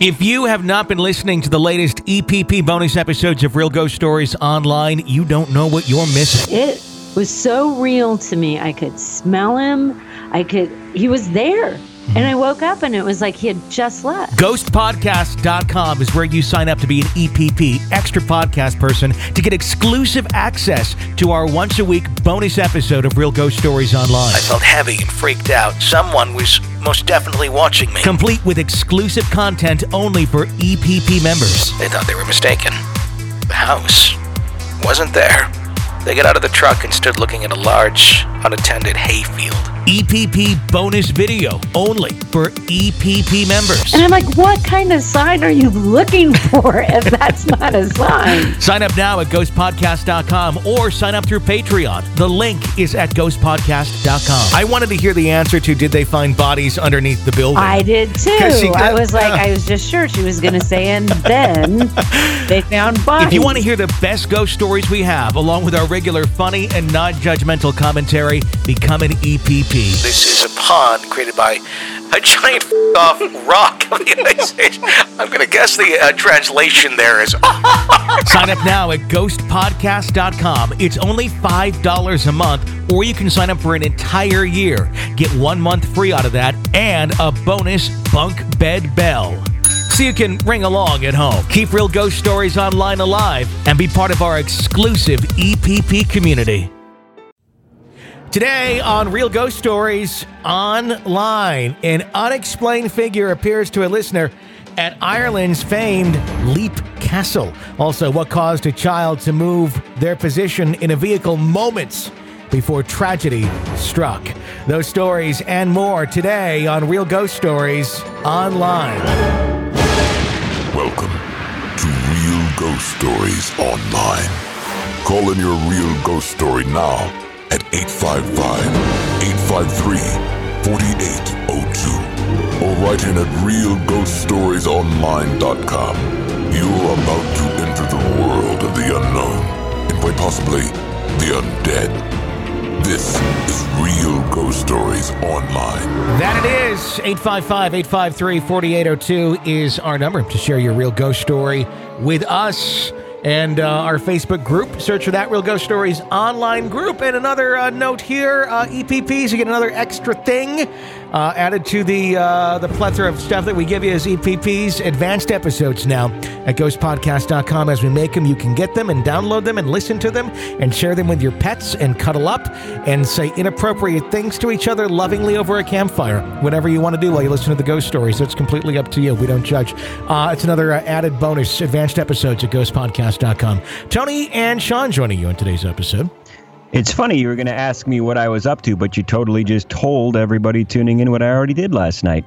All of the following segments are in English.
If you have not been listening to the latest EPP bonus episodes of Real Ghost Stories Online, you don't know what you're missing. It was so real to me. I could smell him. He was there. And I woke up and it was like he had just left. Ghostpodcast.com is where you sign up to be an EPP extra podcast person to get exclusive access to our once-a-week bonus episode of Real Ghost Stories Online. I felt heavy and freaked out. Someone was most definitely watching me. Complete with exclusive content only for EPP members. They thought they were mistaken. The house wasn't there. They got out of the truck and stood looking at a large, unattended hayfield. EPP bonus video only for EPP members. And I'm like, what kind of sign are you looking for if that's not a sign? Sign up now at ghostpodcast.com or sign up through Patreon. The link is at ghostpodcast.com. I wanted to hear the answer to did they find bodies underneath the building? I did too. I was just sure she was going to say, and then they found bodies. If you want to hear the best ghost stories we have, along with our regular funny and non-judgmental commentary, become an EPP. This is a pond created by a giant off rock of the United States. I'm going to guess the translation there is... Sign up now at ghostpodcast.com. It's only $5 a month, or you can sign up for an entire year. Get 1 month free out of that and a bonus bunk bed bell, so you can ring along at home. Keep Real Ghost Stories Online alive and be part of our exclusive EPP community. Today on Real Ghost Stories Online, an unexplained figure appears to a listener at Ireland's famed Leap Castle. Also, what caused a child to move their position in a vehicle moments before tragedy struck. Those stories and more today on Real Ghost Stories Online. Welcome to Real Ghost Stories Online. Call in your real ghost story now at 855-853-4802 or write in at realghoststoriesonline.com. You're about to enter the world of the unknown and quite possibly the undead. This is Real Ghost Stories Online. That it is. 855-853-4802 is our number to share your real ghost story with us. And our Facebook group, search for that Real Ghost Stories Online group. And another note here, EPPs, you get another extra thing added to the plethora of stuff that we give you as EPPs. Advanced episodes now at ghostpodcast.com. As we make them, you can get them and download them and listen to them and share them with your pets and cuddle up and say inappropriate things to each other lovingly over a campfire. Whatever you want to do while you listen to the ghost stories, it's completely up to you. We don't judge. It's another added bonus, advanced episodes at ghostpodcast.com. Tony and Sean joining you on today's episode. It's funny you were going to ask me what I was up to, but you totally just told everybody tuning in what I already did last night.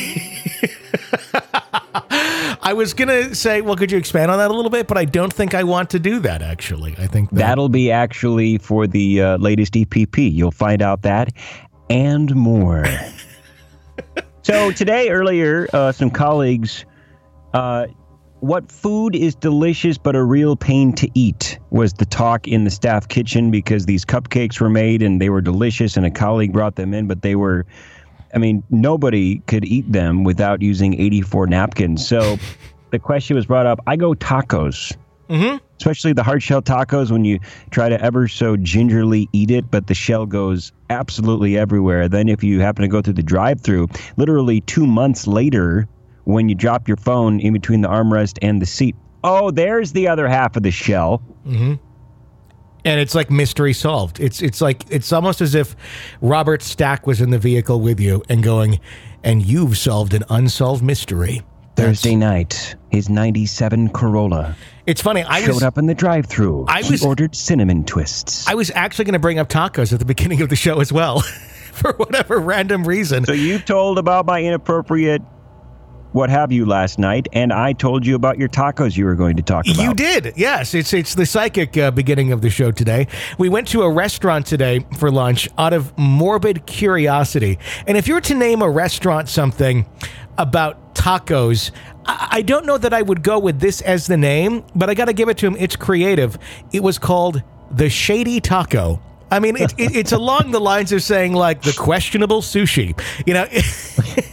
I was going to say, well, could you expand on that a little bit? But I don't think I want to do that, actually. I think that'll be actually for the latest EPP. You'll find out that and more. So today, earlier, some colleagues... what food is delicious but a real pain to eat was the talk in the staff kitchen, because these cupcakes were made and they were delicious and a colleague brought them in, but they were, nobody could eat them without using 84 napkins. So the question was brought up, I go tacos, especially the hard shell tacos, when you try to ever so gingerly eat it, but the shell goes absolutely everywhere. Then if you happen to go through the drive-thru, literally 2 months later, when you drop your phone in between the armrest and the seat, oh, there's the other half of the shell. Mm-hmm. And it's like mystery solved. It's almost as if Robert Stack was in the vehicle with you and going, and you've solved an unsolved mystery. Thursday night, his 97 Corolla. It's funny. I showed up in the drive-thru. He ordered cinnamon twists. I was actually going to bring up tacos at the beginning of the show as well, for whatever random reason. So you told about my inappropriate what have you last night, and I told you about your tacos you were going to talk about. You did, yes. It's the psychic beginning of the show today. We went to a restaurant today for lunch out of morbid curiosity. And if you were to name a restaurant something about tacos, I don't know that I would go with this as the name, but I got to give it to him. It's creative. It was called The Shady Taco. I mean, it's along the lines of saying, like, the questionable sushi. You know,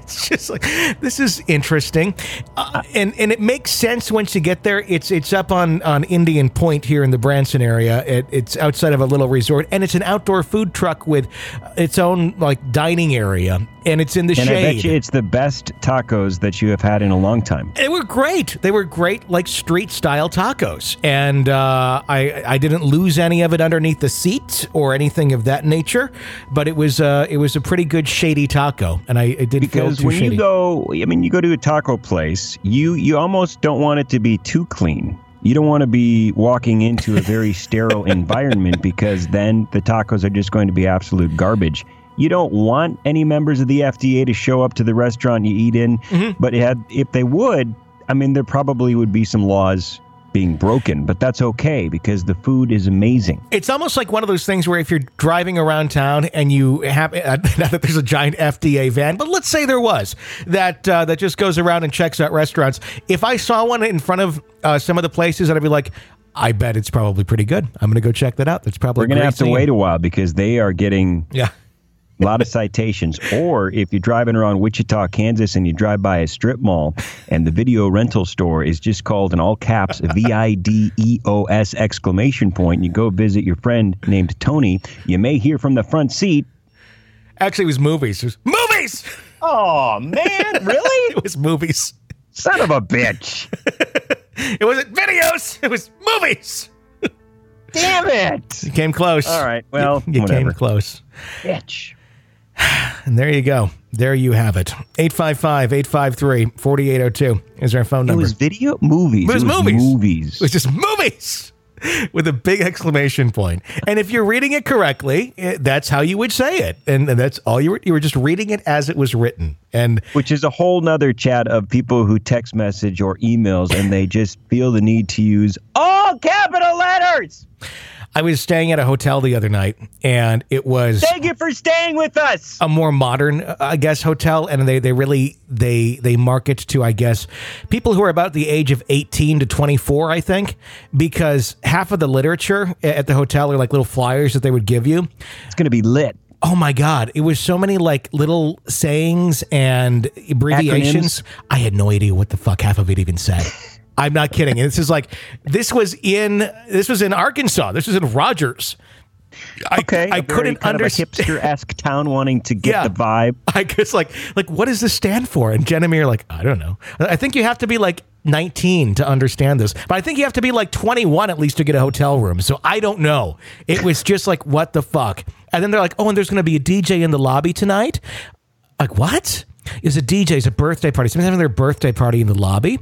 It's just like, this is interesting, and it makes sense once you get there. It's up on Indian Point here in the Branson area. It's outside of a little resort, and it's an outdoor food truck with its own like dining area, and it's in the shade. And I bet you it's the best tacos that you have had in a long time. They were great. They were great, like street style tacos, and I didn't lose any of it underneath the seat or anything of that nature. But it was a pretty good shady taco, and it didn't feel too shady. You go to a taco place, you almost don't want it to be too clean. You don't want to be walking into a very sterile environment, because then the tacos are just going to be absolute garbage. You don't want any members of the FDA to show up to the restaurant you eat in, but if they would, there probably would be some laws being broken, but that's okay because the food is amazing. It's almost like one of those things where if you're driving around town and you have, not that there's a giant FDA van, but let's say there was, that just goes around and checks out restaurants. If I saw one in front of some of the places, I'd be like, I bet it's probably pretty good. I'm going to go check that out. That's probably We're going to have to wait a while because they are getting... Yeah. A lot of citations. Or if you're driving around Wichita, Kansas, and you drive by a strip mall and the video rental store is just called in all caps VIDEOS exclamation point, and you go visit your friend named Tony, you may hear from the front seat. Actually, it was movies. It was movies! Oh, man, really? It was movies. Son of a bitch. It wasn't videos. It was movies. Damn it. You came close. All right, well, you whatever. Came close. Bitch. And there you go. There you have it. 855-853-4802 is our phone number. It was video? Movies. It was movies. It was just movies with a big exclamation point. And if you're reading it correctly, that's how you would say it. And that's all you were just reading it as it was written. And which is a whole nother chat of people who text message or emails and they just feel the need to use all capital letters. I was staying at a hotel the other night, and it was... Thank you for staying with us! A more modern, I guess, hotel, and they really market to, I guess, people who are about the age of 18 to 24, I think, because half of the literature at the hotel are like little flyers that they would give you. It's going to be lit. Oh my God. It was so many like little sayings and abbreviations. Acronyms. I had no idea what the fuck half of it even said. I'm not kidding. And this was in Arkansas. This was in Rogers. I couldn't understand. A hipster-esque town wanting to get the vibe. I guess like what does this stand for? And Jen and me are like, I don't know. I think you have to be like 19 to understand this, but I think you have to be like 21 at least to get a hotel room. So I don't know. It was just like, what the fuck? And then they're like, oh, and there's going to be a DJ in the lobby tonight. Like, what? It's a DJ. It's a birthday party. Someone's having their birthday party in the lobby.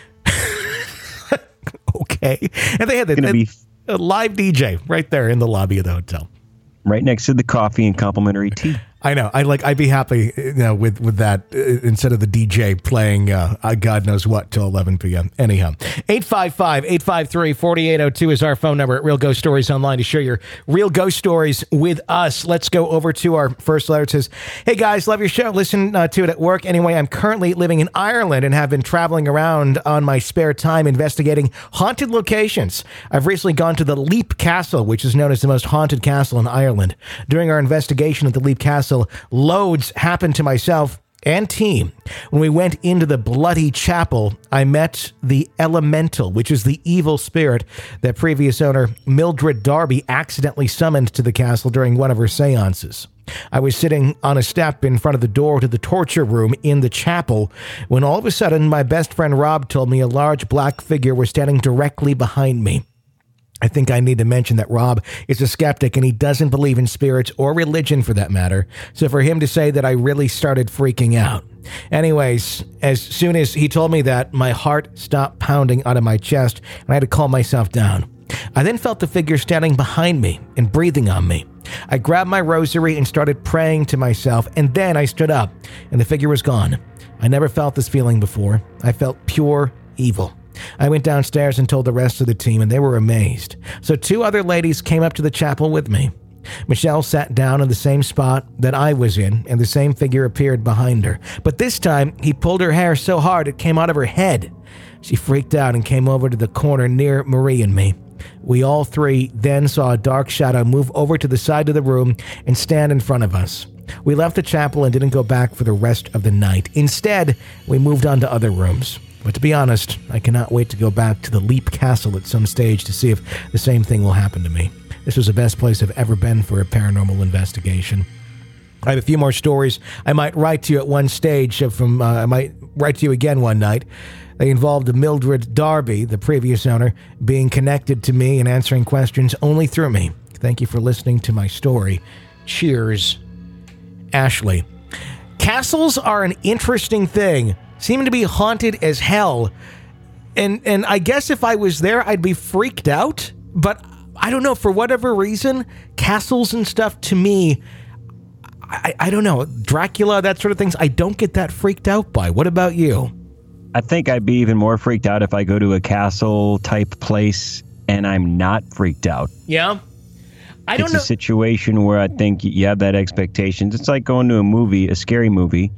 Okay. And they had a live DJ right there in the lobby of the hotel. Right next to the coffee and complimentary tea. I know. I'd be happy with that instead of the DJ playing God knows what till 11 p.m. Anyhow, 855-853-4802 is our phone number at Real Ghost Stories Online to share your real ghost stories with us. Let's go over to our first letter. It says, hey guys, love your show. Listen to it at work. Anyway, I'm currently living in Ireland and have been traveling around on my spare time investigating haunted locations. I've recently gone to the Leap Castle, which is known as the most haunted castle in Ireland. During our investigation at the Leap Castle, loads happened to myself and team. When we went into the bloody chapel, I met the elemental, which is the evil spirit that previous owner Mildred Darby accidentally summoned to the castle during one of her seances. I was sitting on a step in front of the door to the torture room in the chapel when all of a sudden my best friend Rob told me a large black figure was standing directly behind me. I think I need to mention that Rob is a skeptic and he doesn't believe in spirits or religion for that matter. So for him to say that, I really started freaking out. Anyways, as soon as he told me that, my heart stopped pounding out of my chest and I had to calm myself down. I then felt the figure standing behind me and breathing on me. I grabbed my rosary and started praying to myself, and then I stood up and the figure was gone. I never felt this feeling before. I felt pure evil. I went downstairs and told the rest of the team, and they were amazed. So 2 other ladies came up to the chapel with me. Michelle sat down in the same spot that I was in, and the same figure appeared behind her. But this time, he pulled her hair so hard it came out of her head. She freaked out and came over to the corner near Marie and me. We all 3 then saw a dark shadow move over to the side of the room and stand in front of us. We left the chapel and didn't go back for the rest of the night. Instead, we moved on to other rooms. But to be honest, I cannot wait to go back to the Leap Castle at some stage to see if the same thing will happen to me. This was the best place I've ever been for a paranormal investigation. I have a few more stories I might write to you at one stage. I might write to you again one night. They involved Mildred Darby, the previous owner, being connected to me and answering questions only through me. Thank you for listening to my story. Cheers, Ashley. Castles are an interesting thing. Seem to be haunted as hell. And I guess if I was there, I'd be freaked out. But I don't know, for whatever reason, castles and stuff to me, I don't know, Dracula, that sort of things, I don't get that freaked out by. What about you? I think I'd be even more freaked out if I go to a castle type place and I'm not freaked out. Yeah? I don't know. It's a situation where I think you have that expectation. It's like going to a movie, a scary movie,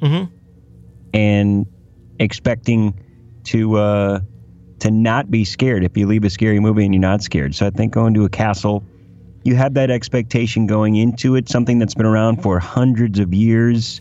and expecting to not be scared if you leave a scary movie and you're not scared. So I think going to a castle, you have that expectation going into it, something that's been around for hundreds of years.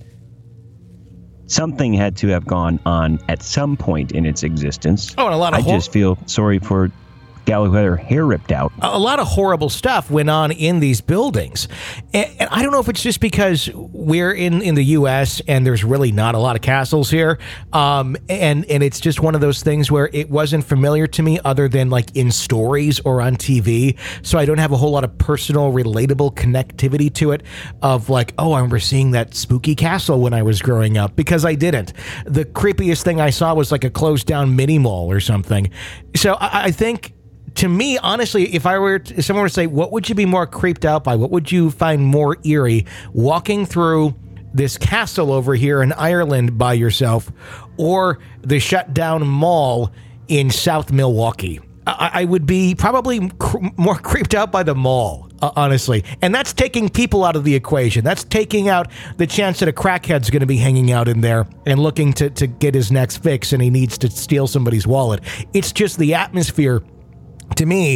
Something had to have gone on at some point in its existence. Oh, and a lot of I just feel sorry for gal who had her hair ripped out. A lot of horrible stuff went on in these buildings. And I don't know if it's just because we're in the U.S. and there's really not a lot of castles here. And it's just one of those things where it wasn't familiar to me other than like in stories or on TV. So I don't have a whole lot of personal, relatable connectivity to it of like, oh, I remember seeing that spooky castle when I was growing up, because I didn't. The creepiest thing I saw was like a closed down mini mall or something. So I think, to me, honestly, if someone were to say, what would you be more creeped out by? What would you find more eerie? Walking through this castle over here in Ireland by yourself, or the shut down mall in South Milwaukee? I would be probably more creeped out by the mall, honestly. And that's taking people out of the equation. That's taking out the chance that a crackhead's going to be hanging out in there and looking to get his next fix and he needs to steal somebody's wallet. It's just the atmosphere, to me,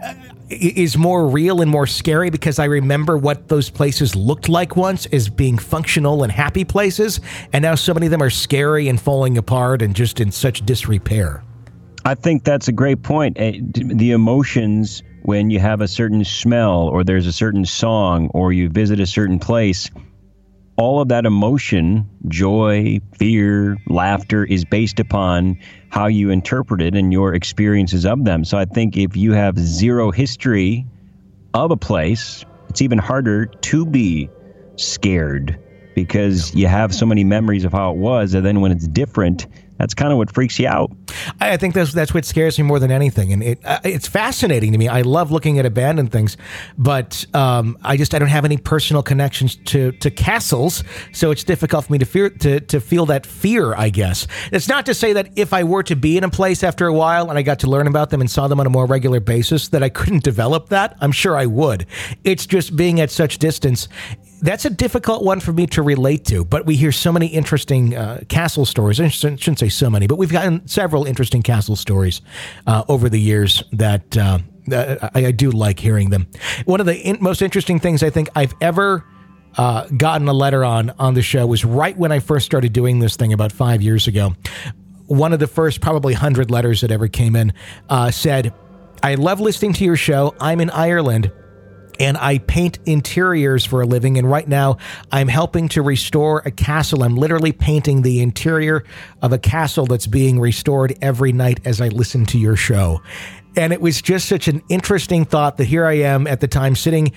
is more real and more scary because I remember what those places looked like once as being functional and happy places, and now so many of them are scary and falling apart and just in such disrepair. I think that's a great point. The emotions when you have a certain smell or there's a certain song or you visit a certain place, all of that emotion, joy, fear, laughter, is based upon how you interpret it and your experiences of them. So I think if you have zero history of a place, it's even harder to be scared because you have so many memories of how it was. And then when it's different, that's kind of what freaks you out. I think that's what scares me more than anything, and it's fascinating to me. I love looking at abandoned things, but I don't have any personal connections to castles, so it's difficult for me to feel that fear, I guess. It's not to say that if I were to be in a place after a while and I got to learn about them and saw them on a more regular basis, that I couldn't develop that. I'm sure I would. It's just being at such distance. That's a difficult one for me to relate to, but we hear so many interesting castle stories. I shouldn't say so many, but we've gotten several interesting castle stories over the years that I do like hearing them. One of the most interesting things I think I've ever gotten a letter on the show was right when I first started doing this thing about 5 years ago. One of the first probably 100 letters that ever came in said, "I love listening to your show. I'm in Ireland, and I paint interiors for a living, and right now I'm helping to restore a castle. I'm literally painting the interior of a castle that's being restored every night as I listen to your show." And it was just such an interesting thought that here I am at the time sitting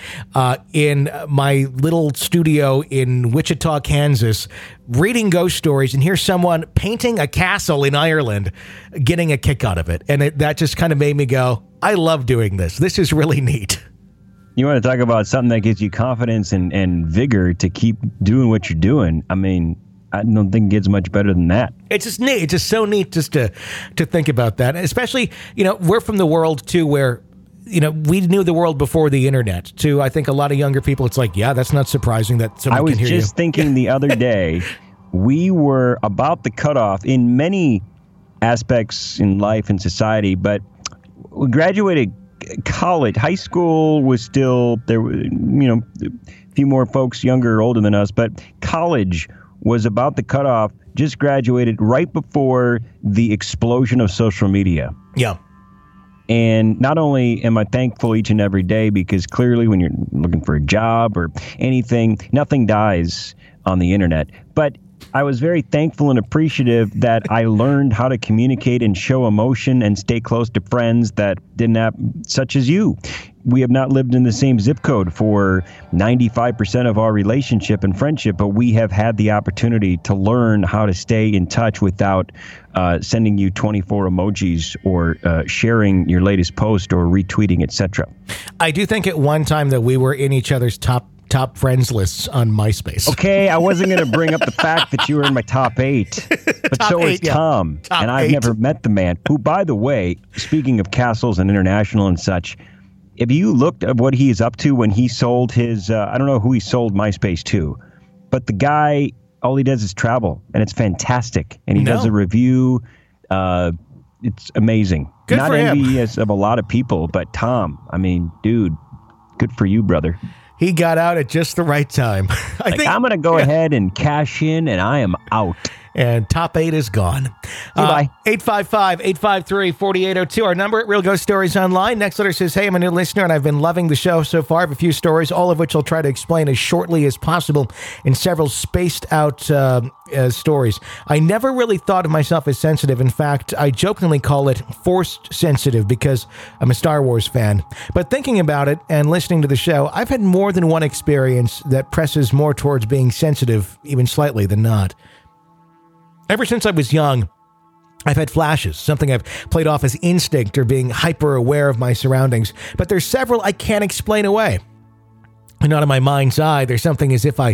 in my little studio in Wichita, Kansas, reading ghost stories, and here's someone painting a castle in Ireland, getting a kick out of it. And that just kind of made me go, I love doing this. This is really neat. You want to talk about something that gives you confidence and vigor to keep doing what you're doing. I mean, I don't think it gets much better than that. It's just neat. It's just so neat just to think about that. Especially, we're from the world too where, we knew the world before the internet. To, I think, a lot of younger people, it's like, yeah, that's not surprising that someone can hear you. I was just thinking the other day, we were about the cutoff in many aspects in life and society, but we graduated college. High school was still there. A few more folks younger or older than us, but college was about the cutoff. Just graduated right before the explosion of social media. Yeah. And not only am I thankful each and every day, because clearly when you're looking for a job or anything, nothing dies on the internet. But I was very thankful and appreciative that I learned how to communicate and show emotion and stay close to friends that didn't have, such as you. We have not lived in the same zip code for 95% of our relationship and friendship, but we have had the opportunity to learn how to stay in touch without sending you 24 emojis or sharing your latest post or retweeting, etc. I do think at one time that we were in each other's top friends lists on MySpace. Okay, I wasn't going to bring up the fact that you were in my top 8, but Top so is 8, yeah. Tom, Top and I've 8. never met the man, who, by the way, speaking of castles and international and such, have you looked at what he is up to when he sold his, I don't know who he sold MySpace to, but the guy, all he does is travel, and it's fantastic, and he does a review. It's amazing. Good Not for him. envious of a lot of people, but Tom, I mean, dude, good for you, brother. He got out at just the right time. I think I'm going to go ahead and cash in, and I am out. And top 8 is gone. Goodbye. 855-853-4802. Our number at Real Ghost Stories Online. Next letter says, hey, I'm a new listener and I've been loving the show so far. I have a few stories, all of which I'll try to explain as shortly as possible in several spaced out stories. I never really thought of myself as sensitive. In fact, I jokingly call it forced sensitive because I'm a Star Wars fan. But thinking about it and listening to the show, I've had more than one experience that presses more towards being sensitive, even slightly, than not. Ever since I was young, I've had flashes, something I've played off as instinct or being hyper aware of my surroundings. But there's several I can't explain away. And not in my mind's eye. There's something as if I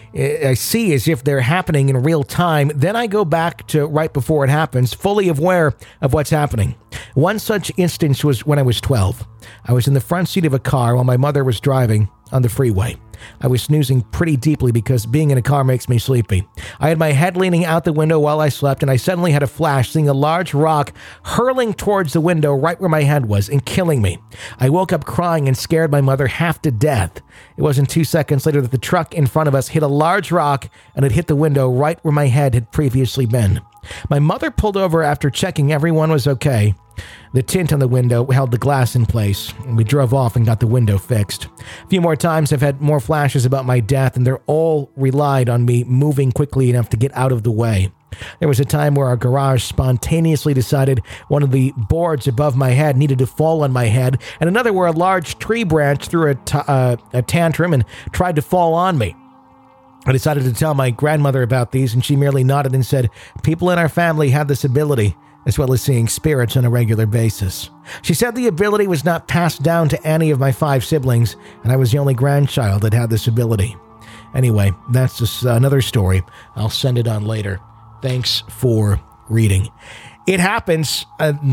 see as if they're happening in real time. Then I go back to right before it happens, fully aware of what's happening. One such instance was when I was 12. I was in the front seat of a car while my mother was driving on the freeway. I was snoozing pretty deeply because being in a car makes me sleepy. I had my head leaning out the window while I slept, and I suddenly had a flash, seeing a large rock hurling towards the window right where my head was and killing me. I woke up crying and scared my mother half to death. It wasn't 2 seconds later that the truck in front of us hit a large rock, and it hit the window right where my head had previously been. My mother pulled over after checking everyone was okay. The tint on the window held the glass in place, and we drove off and got the window fixed. A few more times I've had more flashes about my death, and they're all relied on me moving quickly enough to get out of the way. There was a time where our garage spontaneously decided one of the boards above my head needed to fall on my head, and another where a large tree branch threw a tantrum and tried to fall on me. I decided to tell my grandmother about these, and she merely nodded and said, people in our family have this ability, as well as seeing spirits on a regular basis. She said the ability was not passed down to any of my 5 siblings, and I was the only grandchild that had this ability. Anyway, that's just another story. I'll send it on later. Thanks for reading. It happens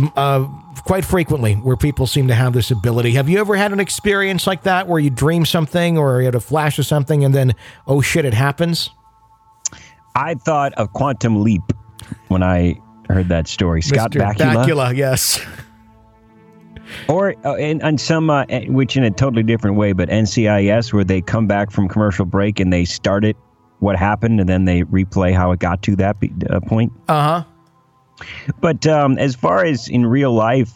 quite frequently where people seem to have this ability. Have you ever had an experience like that where you dream something or you had a flash of something and then, oh shit, it happens? I thought of Quantum Leap when I heard that story. Scott Mr. Bakula, yes. Or and some, which in a totally different way, but NCIS, where they come back from commercial break and they start it, what happened, and then they replay how it got to that point. Uh-huh. But as far as in real life,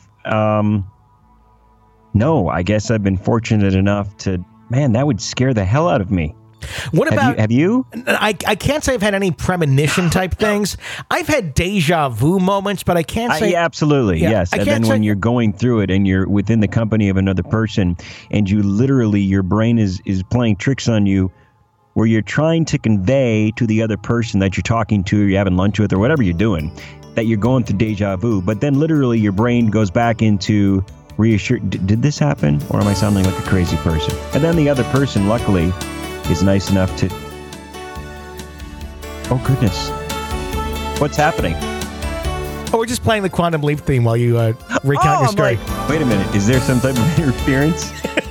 no, I guess I've been fortunate enough to, man, that would scare the hell out of me. What about... Have you? I can't say I've had any premonition type things. I've had deja vu moments, but I can't say... Yeah, absolutely, Yeah, yes. I And can't then when say- you're going through it and you're within the company of another person and you literally, your brain is playing tricks on you where you're trying to convey to the other person that you're talking to, or you're having lunch with, or whatever you're doing, that you're going through deja vu. But then literally your brain goes back into reassure, did this happen? Or am I sounding like a crazy person? And then the other person, luckily, is nice enough to... Oh, goodness. What's happening? Oh, we're just playing the Quantum Leap theme while you recount your story. Wait a minute. Is there some type of interference?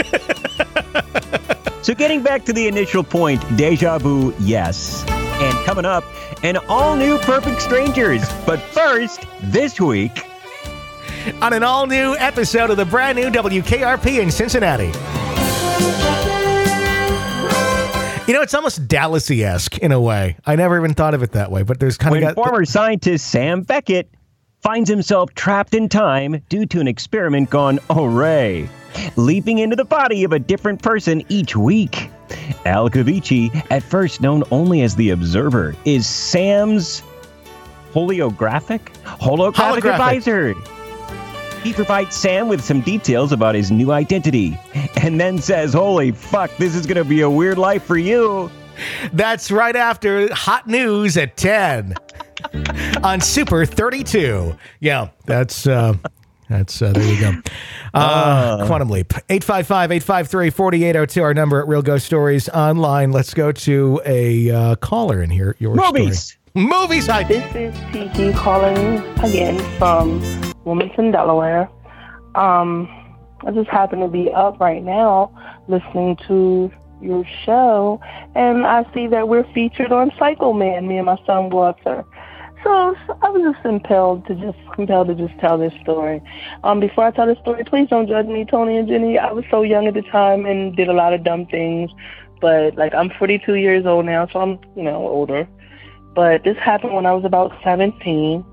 So getting back to the initial point, deja vu, yes. And coming up, an all-new Perfect Strangers. But first, this week... On an all-new episode of the brand new WKRP in Cincinnati. You know, it's almost Dallas-y-esque in a way. I never even thought of it that way, but there's kind When of former scientist Sam Beckett finds himself trapped in time due to an experiment gone awry, leaping into the body of a different person each week. Al Cavici, at first known only as the Observer, is Sam's holographic advisor. He provides Sam with some details about his new identity and then says, "Holy fuck, this is going to be a weird life for you." That's right after Hot News at 10 on Super 32. Yeah, that's there you go. Quantum Leap. 855-853-4802, our number at Real Ghost Stories Online. Let's go to a caller and hear your Movies. story. Movies. Hi. This is TG calling again from Wilmington, Delaware. I just happen to be up right now listening to your show, and I see that we're featured on Psycho Man, me and my son Walter. So I was just compelled to just tell this story. Before I tell this story, please don't judge me, Tony and Jenny. I was so young at the time and did a lot of dumb things, but like I'm 42 years old now, so I'm older. But this happened when I was about 17.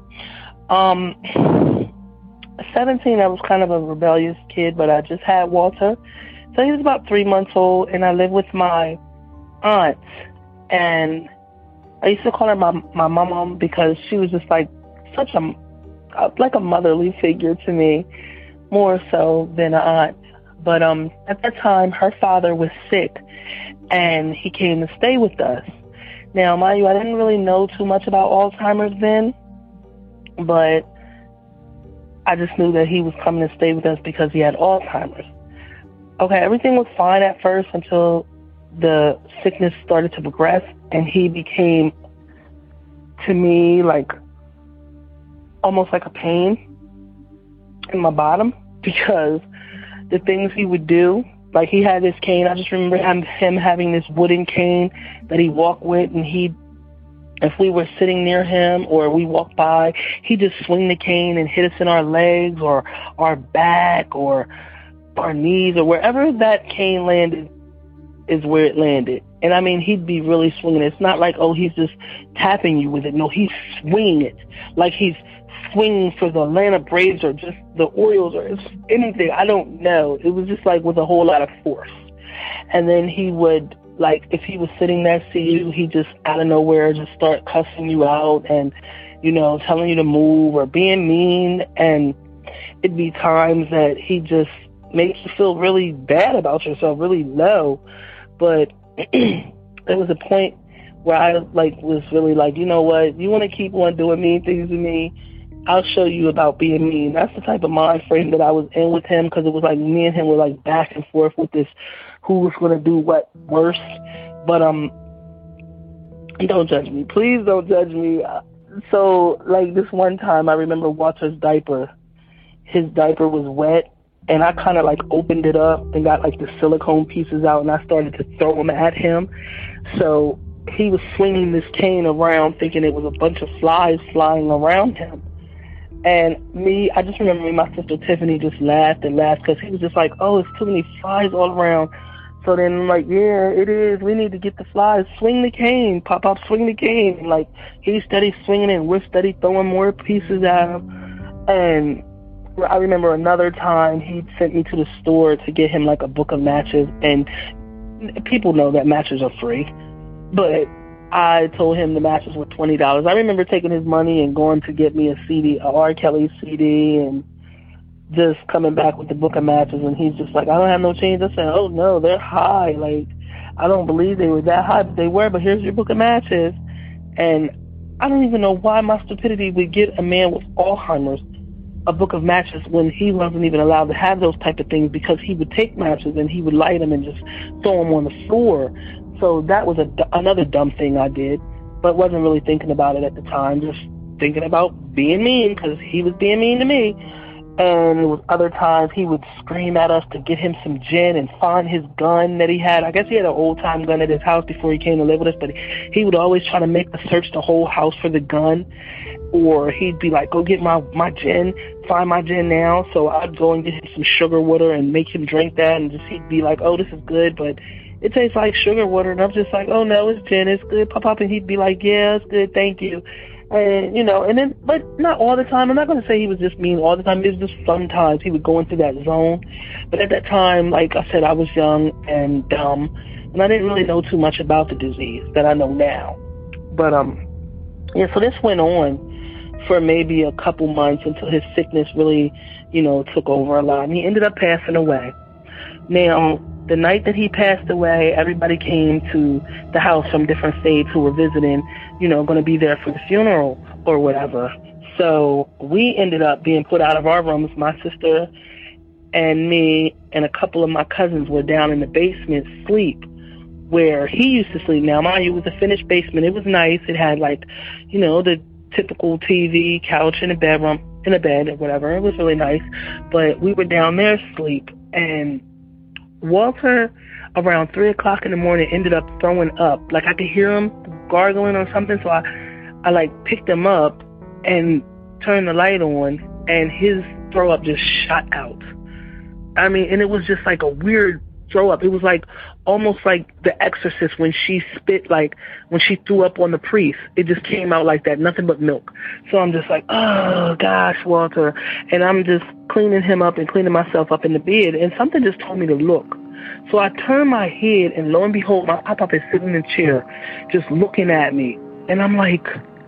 17, I was kind of a rebellious kid, but I just had Walter. So he was about 3 months old, and I lived with my aunt. And I used to call her my mom because she was just like such a motherly figure to me, more so than an aunt. But at that time, her father was sick, and he came to stay with us. Now, mind you, I didn't really know too much about Alzheimer's then, but I just knew that he was coming to stay with us because he had Alzheimer's. Okay, everything was fine at first until the sickness started to progress, and he became, to me, like almost like a pain in my bottom, because the things he would do, like he had this cane. I just remember him having this wooden cane that he walked with, and if we were sitting near him or we walked by, he'd just swing the cane and hit us in our legs or our back or our knees, or wherever that cane landed is where it landed. And I mean, he'd be really swinging it. It's not like, oh, he's just tapping you with it. No, he's swinging it like he's swinging for the Atlanta Braves or just the Orioles or anything. I don't know. It was just like with a whole lot of force. And then he would, like, if he was sitting next to you, he just out of nowhere just start cussing you out and, telling you to move or being mean. And it'd be times that he just makes you feel really bad about yourself, really low. But there was a point where I was really like, you know what? You want to keep on doing mean things to me? I'll show you about being mean. That's the type of mind frame that I was in with him, because it was like me and him were like back and forth with this, who was going to do what worse. But don't judge me. Please don't judge me. So like this one time, I remember Walter's diaper. His diaper was wet, and I kind of like opened it up and got like the silicone pieces out, and I started to throw them at him. So he was swinging this cane around thinking it was a bunch of flies flying around him. And I just remember me and my sister Tiffany just laughed and laughed, because he was just like, oh, it's too many flies all around. So then I'm like, yeah, it is. We need to get the flies. Swing the cane. Pop, swing the cane. And like, he's steady swinging it, and we're steady throwing more pieces at him. And I remember another time he sent me to the store to get him like a book of matches. And people know that matches are free, but I told him the matches were $20. I remember taking his money and going to get me a CD, a R. Kelly CD, and just coming back with the book of matches. And he's just like, I don't have no change. I said, oh no, they're high. Like, I don't believe they were that high, but they were. But here's your book of matches. And I don't even know why my stupidity would get a man with Alzheimer's a book of matches when he wasn't even allowed to have those type of things, because he would take matches and he would light them and just throw them on the floor. So that was another dumb thing I did, but wasn't really thinking about it at the time, just thinking about being mean, because he was being mean to me. And it was other times he would scream at us to get him some gin and find his gun that he had. I guess he had an old-time gun at his house before he came to live with us, but he would always try to make us search the whole house for the gun. Or he'd be like, go get my gin, find my gin now. So I'd go and get him some sugar water and make him drink that, and just he'd be like, oh, this is good, but it tastes like sugar water. And I'm just like, oh, no, it's gin. It's good, Pop. And he'd be like, yeah, it's good. Thank you. And, and then, but not all the time. I'm not going to say he was just mean all the time. It was just sometimes he would go into that zone. But at that time, like I said, I was young and dumb, and I didn't really know too much about the disease that I know now. But, so this went on for maybe a couple months until his sickness really, took over a lot. And he ended up passing away. Now, the night that he passed away, everybody came to the house from different states who were visiting, going to be there for the funeral or whatever. So we ended up being put out of our rooms. My sister and me and a couple of my cousins were down in the basement sleep where he used to sleep. Now, mind you, it was a finished basement. It was nice. It had the typical TV, couch, and a bed or whatever. It was really nice. But we were down there asleep, and Walter, around 3 o'clock in the morning, ended up throwing up. Like, I could hear him gargling or something, so I picked him up and turned the light on, and his throw up just shot out. I mean, and it was just like a weird throw up. It was like almost like The Exorcist when she spit, like when she threw up on the priest. It just came out like that, nothing but milk. So I'm just like, oh gosh, Walter. And I'm just cleaning him up and cleaning myself up in the bed, and something just told me to look. So I turned my head, and lo and behold, my pop-up is sitting in the chair just looking at me. And I'm like,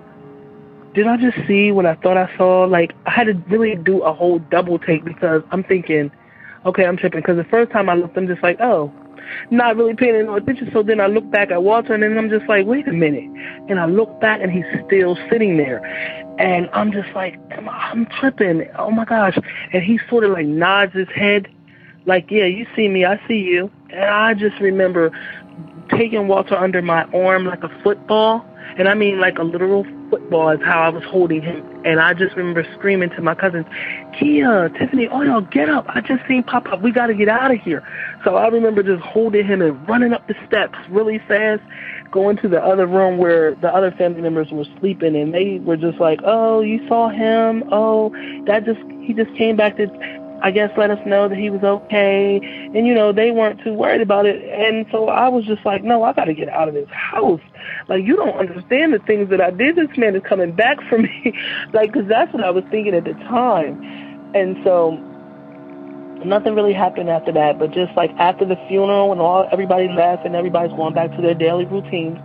did I just see what I thought I saw? Like, I had to really do a whole double take because I'm thinking, okay, I'm tripping. Because the first time I looked, I'm just like, oh, not really paying no attention. So then I look back at Walter, and then I'm just like, wait a minute. And I look back, and he's still sitting there. And I'm just like, I'm tripping. Oh, my gosh. And he sort of like nods his head like, yeah, you see me, I see you. And I just remember taking Walter under my arm like a football. And I mean like a literal football is how I was holding him. And I just remember screaming to my cousins, Kia, Tiffany, oh, y'all, get up. I just seen Pop-Up. We got to get out of here. So I remember just holding him and running up the steps really fast, going to the other room where the other family members were sleeping. And they were just like, oh, you saw him? Oh, he just came back to, I guess, let us know that he was okay. And, they weren't too worried about it. And so I was just like, no, I got to get out of this house. Like, you don't understand the things that I did. This man is coming back for me. Like, because that's what I was thinking at the time. And so nothing really happened after that. But just like after the funeral and everybody left and everybody's going back to their daily routines,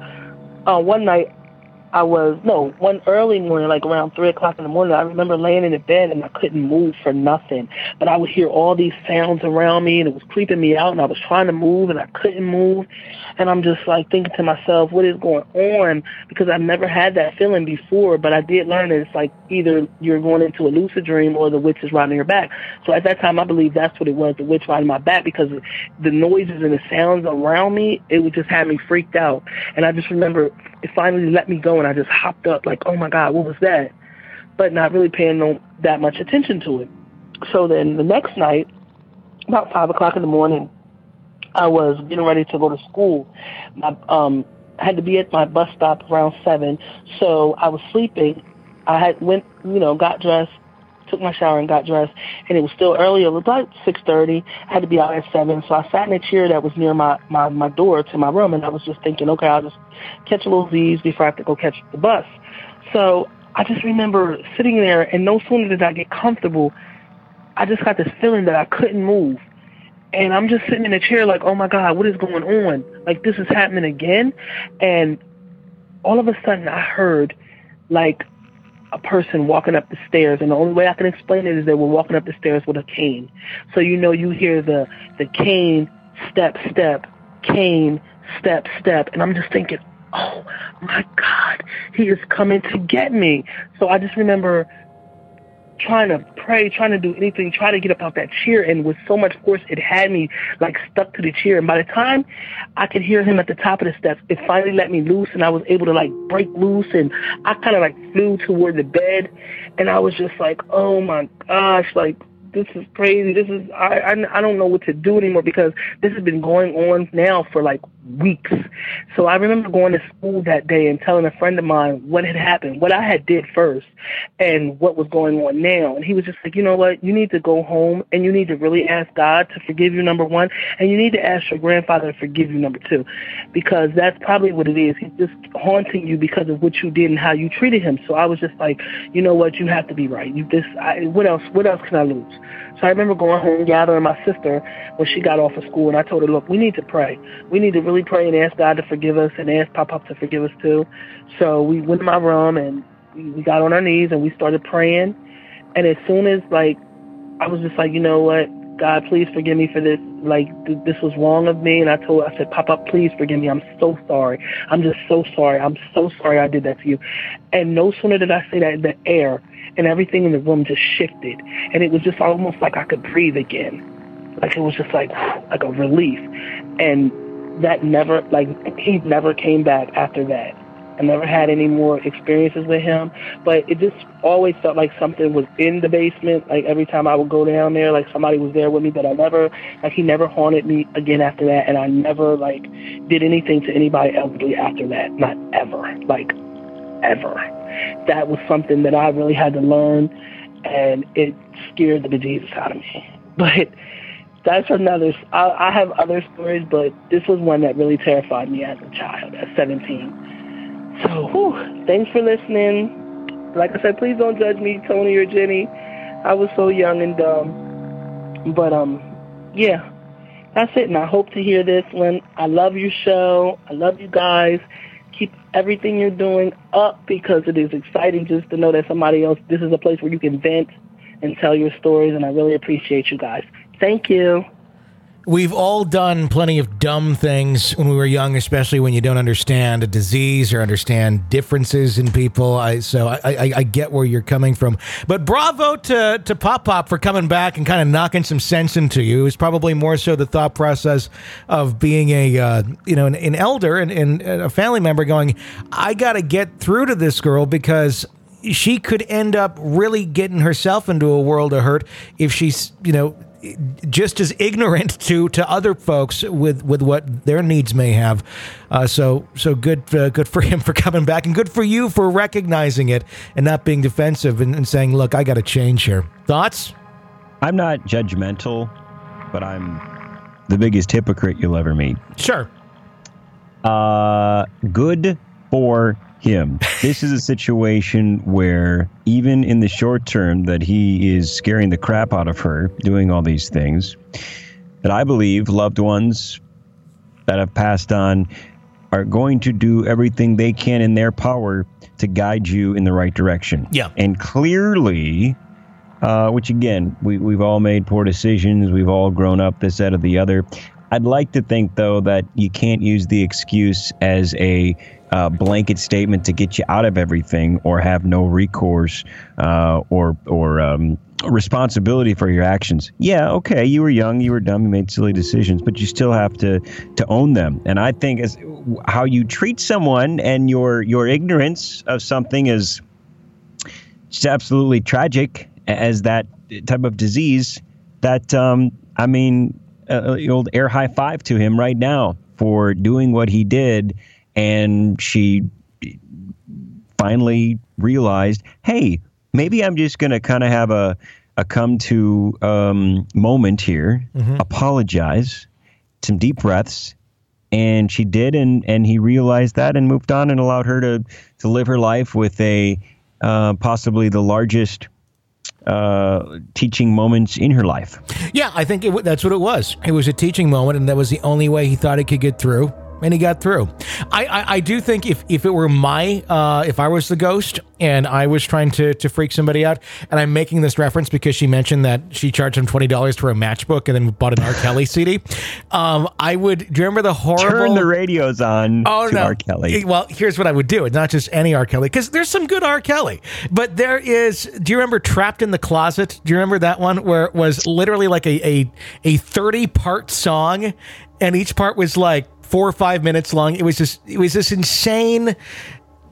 one early morning, like around 3 o'clock in the morning, I remember laying in the bed and I couldn't move for nothing. But I would hear all these sounds around me, and it was creeping me out, and I was trying to move and I couldn't move. And I'm just like thinking to myself, what is going on? Because I've never had that feeling before, but I did learn that it's like either you're going into a lucid dream or the witch is riding your back. So at that time, I believe that's what it was, the witch riding my back, because the noises and the sounds around me, it would just have me freaked out. And I just remember it finally let me go, and I just hopped up like, oh my God, what was that? But not really paying that much attention to it. So then the next night, about 5 o'clock in the morning, I was getting ready to go to school. I had to be at my bus stop around 7, so I was sleeping. I got dressed, took my shower and got dressed, and it was still early. It was about 6:30. I had to be out at 7, so I sat in a chair that was near my door to my room, and I was just thinking, okay, I'll just catch a little Z's before I have to go catch the bus. So I just remember sitting there, and no sooner did I get comfortable, I just got this feeling that I couldn't move. And I'm just sitting in a chair like, oh my God, what is going on? Like, this is happening again? And all of a sudden I heard like a person walking up the stairs, and the only way I can explain it is they were walking up the stairs with a cane. So you hear the cane, step, step, cane, step, step, and I'm just thinking, oh my God, he is coming to get me. So I just remember trying to pray, trying to do anything, try to get up out that chair, and with so much force, it had me like stuck to the chair. And by the time I could hear him at the top of the steps, it finally let me loose, and I was able to like break loose, and I kind of like flew toward the bed, and I was just like, oh my gosh, like, this is crazy. I don't know what to do anymore, because this has been going on now for like weeks. So I remember going to school that day and telling a friend of mine what had happened, what I had did first, and what was going on now. And he was just like, you know what? You need to go home and you need to really ask God to forgive you, number one, and you need to ask your grandfather to forgive you, number two, because that's probably what it is. He's just haunting you because of what you did and how you treated him. So I was just like, you know what? You have to be right. What else can I lose? So I remember going home, gathering my sister when she got off of school, and I told her, look, we need to pray. We need to really pray and ask God to forgive us and ask Pop-Pop to forgive us too. So we went in my room and we got on our knees and we started praying. And as soon as, like, I was just like, you know what, God, please forgive me for this. Like, this was wrong of me. And I said, Pop-Pop, please forgive me. I'm so sorry. I'm just so sorry. I'm so sorry I did that to you. And no sooner did I say that, the air and everything in the room just shifted. And it was just almost like I could breathe again. Like, it was just like a relief. And that never, like, he never came back after that. I never had any more experiences with him, but it just always felt like something was in the basement. Like, every time I would go down there, like, somebody was there with me, but he never haunted me again after that. And I never, like, did anything to anybody elderly after that. Not ever. Like, ever. That was something that I really had to learn, and it scared the bejesus out of me. But that's another. I have other stories, but this was one that really terrified me as a child, at 17. So, thanks for listening. Like I said, please don't judge me, Tony or Jenny. I was so young and dumb. But, yeah, that's it. And I hope to hear this one. I love your show. I love you guys. Keep everything you're doing up, because it is exciting just to know that somebody else, this is a place where you can vent and tell your stories, and I really appreciate you guys. Thank you. We've all done plenty of dumb things when we were young, especially when you don't understand a disease or understand differences in people. I get where you're coming from. But bravo to Pop-Pop for coming back and kind of knocking some sense into you. It was probably more so the thought process of being an elder and a family member going, I got to get through to this girl, because she could end up really getting herself into a world of hurt if she's, just as ignorant to other folks with what their needs may have. So good for him for coming back, and good for you for recognizing it and not being defensive and saying, look, I got to change here. Thoughts? I'm not judgmental, but I'm the biggest hypocrite you'll ever meet. Sure. Good for him. This is a situation where, even in the short term that he is scaring the crap out of her, doing all these things, that I believe loved ones that have passed on are going to do everything they can in their power to guide you in the right direction. Yeah. And clearly, which again, we've all made poor decisions. We've all grown up this, that, or the other. I'd like to think, though, that you can't use the excuse as a blanket statement to get you out of everything, or have no recourse or responsibility for your actions. Yeah, okay, you were young, you were dumb, you made silly decisions, but you still have to own them. And I think as how you treat someone and your ignorance of something is just absolutely tragic as that type of disease. That old air high five to him right now for doing what he did. And she finally realized, hey, maybe I'm just going to kind of have a come to moment here, apologize, some deep breaths. And she did, and he realized that and moved on and allowed her to live her life with a possibly the largest teaching moments in her life. Yeah, I think that's what it was. It was a teaching moment, and that was the only way he thought he could get through. And he got through. I do think if it were if I was the ghost and I was trying to freak somebody out, and I'm making this reference because she mentioned that she charged him $20 for a matchbook and then bought an R. Kelly CD. I would. Do you remember the horrible? Turn the radios on to R. Kelly. Well, here's what I would do. It's not just any R. Kelly, because there's some good R. Kelly, but there is. Do you remember Trapped in the Closet? Do you remember that one where it was literally like a 30-part song, and each part was like 4 or 5 minutes long? It was this insane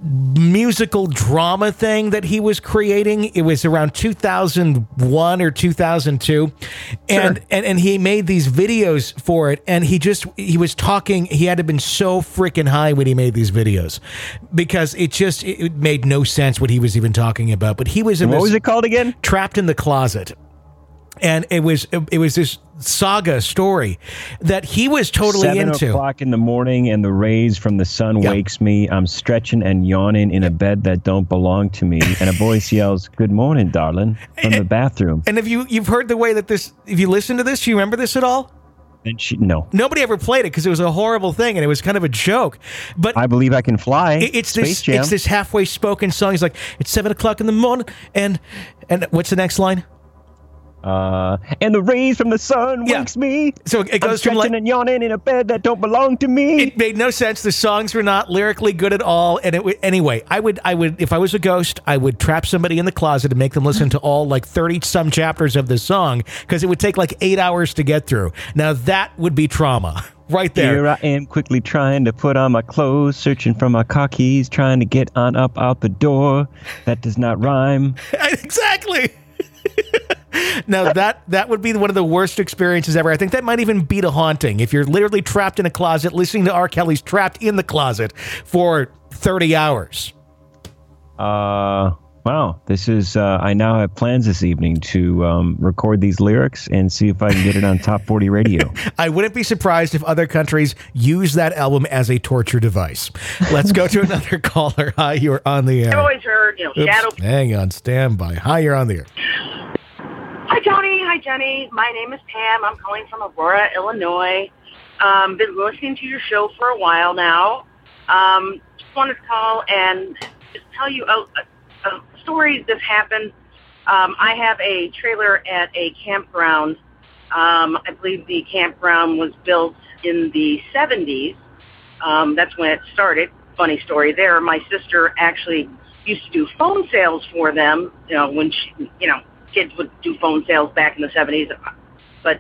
musical drama thing that he was creating. It was around 2001 or 2002. And he made these videos for it. And he was talking, he had to have been so freaking high when he made these videos because it made no sense what he was even talking about. But he was in What was it called again? Trapped in the Closet. And it was this saga story that he was totally 7 into. 7 o'clock in the morning and the rays from the sun wakes me. I'm stretching and yawning in a bed that don't belong to me. And a voice yells, "Good morning, darling," from the bathroom. And if you've heard the way that if you listen to this, do you remember this at all? And no. Nobody ever played it because it was a horrible thing and it was kind of a joke. But I Believe I Can Fly. It's this halfway spoken song. He's like, it's 7 o'clock in the morning, and what's the next line? And the rays from the sun wakes me. So it goes I'm stretching and yawning in a bed that don't belong to me. It made no sense. The songs were not lyrically good at all. And anyway, I would if I was a ghost, I would trap somebody in the closet and make them listen to all like 30 some chapters of the song because it would take like 8 hours to get through. Now that would be trauma. Right there. Here I am quickly trying to put on my clothes, searching for my car keys, trying to get on up out the door. That does not rhyme. Exactly. Now, that would be one of the worst experiences ever. I think that might even beat a haunting. If you're literally trapped in a closet listening to R. Kelly's Trapped in the Closet for 30 hours. Wow. This is, I now have plans this evening to record these lyrics and see if I can get it on Top 40 radio. I wouldn't be surprised if other countries use that album as a torture device. Let's go to another caller. Hi, you're on the air. I've always heard, shadow. Hang on, stand by. Hi, you're on the air. Hi, Tony. Hi, Jenny. My name is Pam. I'm calling from Aurora, Illinois. Been listening to your show for a while now. Just wanted to call and just tell you a story that's happened. I have a trailer at a campground. I believe the campground was built in the 70s. That's when it started. Funny story there. My sister actually used to do phone sales for them, when she, kids would do phone sales back in the 70s. But,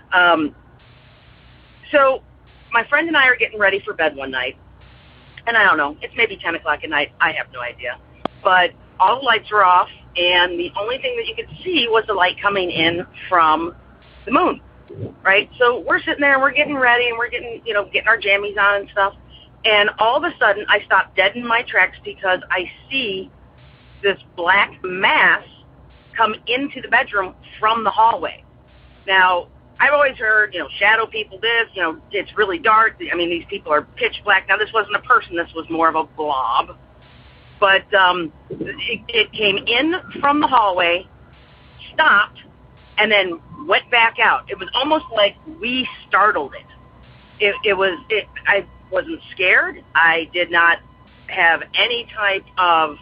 so my friend and I are getting ready for bed one night. And I don't know, it's maybe 10 o'clock at night. I have no idea. But all the lights are off, and the only thing that you could see was the light coming in from the moon, right? So we're sitting there, and we're getting ready, and we're getting our jammies on and stuff. And all of a sudden, I stop dead in my tracks because I see this black mass come into the bedroom from the hallway. Now, I've always heard, shadow people this, it's really dark. I mean, these people are pitch black. Now, this wasn't a person. This was more of a blob. But it came in from the hallway, stopped, and then went back out. It was almost like we startled it. I wasn't scared. I did not have any type of,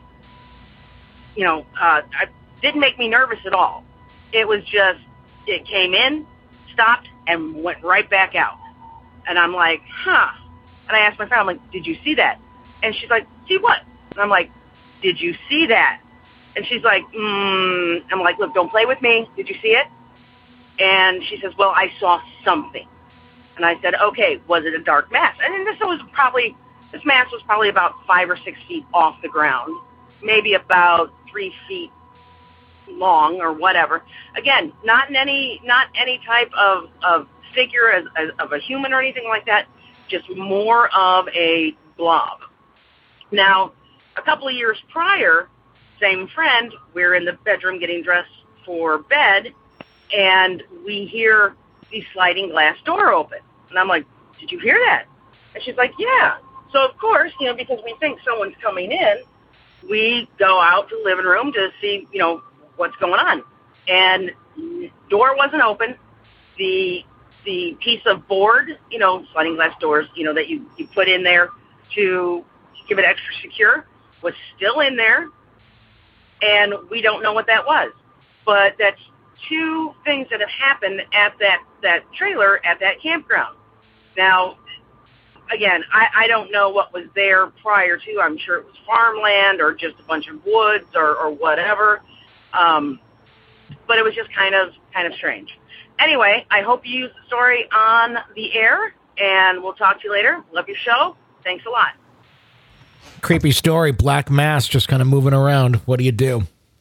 it didn't make me nervous at all. It was just, it came in, stopped, and went right back out. And I'm like, huh. And I asked my friend, I'm like, did you see that? And she's like, see what? And I'm like, did you see that? And she's like, I'm like, look, don't play with me. Did you see it? And she says, well, I saw something. And I said, okay, was it a dark mass? And then this mass was probably about 5 or 6 feet off the ground, maybe about 3 feet long or whatever. Again, not any type of figure as of a human or anything like that, just more of a blob. Now, a couple of years prior, same friend, we're in the bedroom getting dressed for bed, and we hear the sliding glass door open. And I'm like, did you hear that? And she's like, yeah. So, of course, because we think someone's coming in, we go out to the living room to see, what's going on. And door wasn't open. The piece of board, sliding glass doors, that you put in there to give it extra secure, was still in there, and we don't know what that was. But that's two things that have happened at that trailer at that campground. Now, again, I don't know what was there prior to. I'm sure it was farmland or just a bunch of woods or whatever. But it was just kind of strange. Anyway, I hope you use the story on the air, and we'll talk to you later. Love your show. Thanks a lot. Creepy story. Black mass just kind of moving around. What do you do?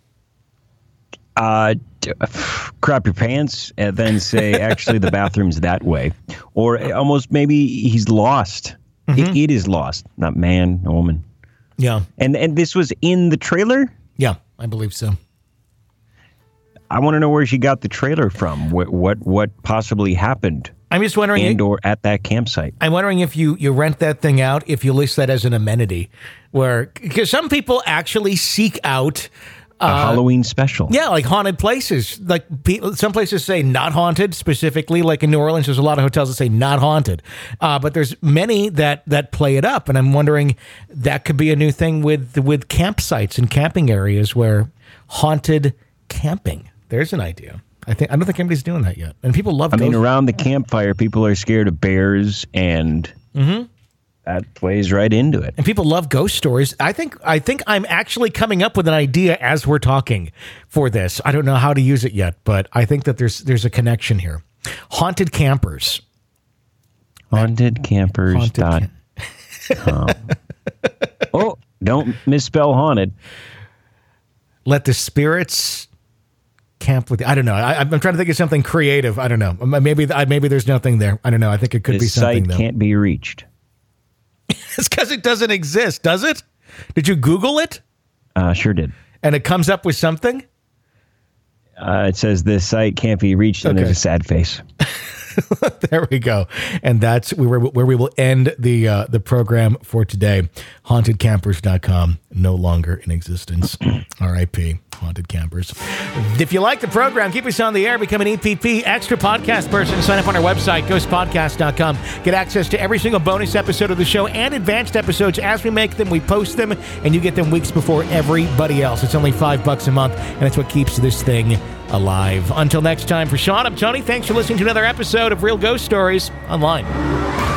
Crap your pants and then say, actually, the bathroom's that way. Or almost maybe he's lost. It is lost. Not man, a woman. Yeah. And this was in the trailer? Yeah, I believe so. I want to know where she got the trailer from. What possibly happened? I'm just wondering, and or at that campsite. I'm wondering if you rent that thing out, if you list that as an amenity, because some people actually seek out a Halloween special. Yeah, like haunted places. Like some places say not haunted specifically. Like in New Orleans, there's a lot of hotels that say not haunted, but there's many that play it up. And I'm wondering that could be a new thing with campsites and camping areas where haunted camping. There's an idea. I don't think anybody's doing that yet. And people love. Around the campfire, people are scared of bears, and that plays right into it. And people love ghost stories. I think I'm actually coming up with an idea as we're talking for this. I don't know how to use it yet, but I think that there's a connection here. Haunted campers. Hauntedcampers.com. Oh, don't misspell haunted. Let the spirits camp with you. I don't know. I'm trying to think of something creative. I don't know. Maybe there's nothing there. I don't know. I think it could be something. The site can't be reached. It's because it doesn't exist, does it? Did you Google it? Sure did. And it comes up with something? It says this site can't be reached, and there's a sad face. There we go. And that's where we will end the program for today. Hauntedcampers.com, no longer in existence. R.I.P. Haunted Campers. If you like the program, keep us on the air, become an EPP extra podcast person. Sign up on our website, ghostpodcast.com. Get access to every single bonus episode of the show and advanced episodes as we make them. We post them, and you get them weeks before everybody else. It's only $5 a month, and it's what keeps this thing alive. Until next time, for Sean, I'm Tony. Thanks for listening to another episode of Real Ghost Stories Online.